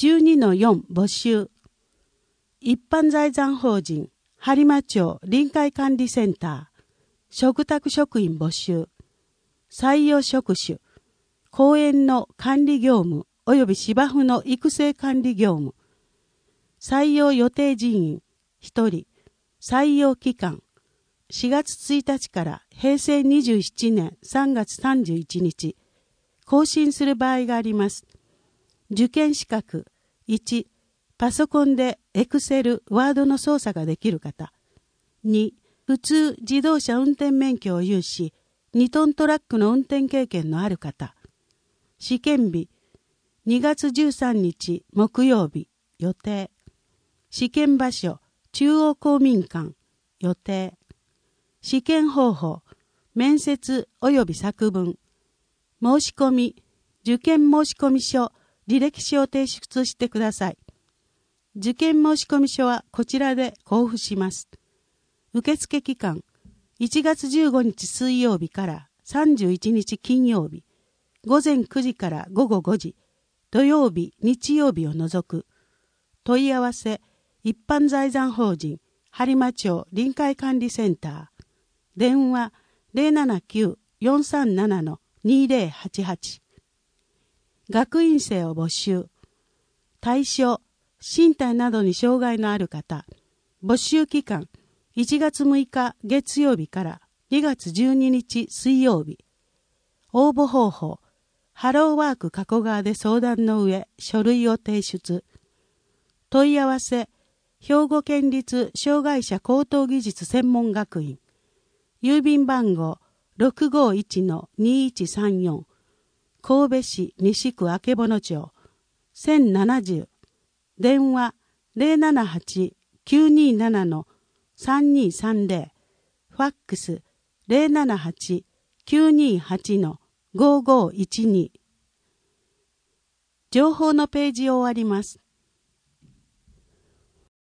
12-4 募集。一般財産法人播磨町臨海管理センター嘱託職員募集。採用職種公園の管理業務及び芝生の育成管理業務。採用予定人員1人。採用期間4月1日から平成27年3月31日。更新する場合があります。受験資格1、パソコンでエクセル、ワードの操作ができる方。2、普通自動車運転免許を有し、2トントラックの運転経験のある方。試験日2月13日木曜日予定。試験場所中央公民館予定。試験方法面接及び作文。申し込み、受験申込書、履歴書を提出してください。受験申込書はこちらで交付します。受付期間、1月15日水曜日から31日金曜日、午前9時から午後5時、土曜日、日曜日を除く。問い合わせ、一般財産法人、播磨町臨海管理センター。電話、079-437-2088。学院生を募集。対象、身体などに障害のある方。募集期間、1月6日月曜日から2月12日水曜日。応募方法、ハローワーク加古川で相談の上、書類を提出。問い合わせ、兵庫県立障害者高等技術専門学院。郵便番号、651-2134。神戸市西区曙町1070。電話078-927-3230。ファックス078-928-5512。情報のページを終わります。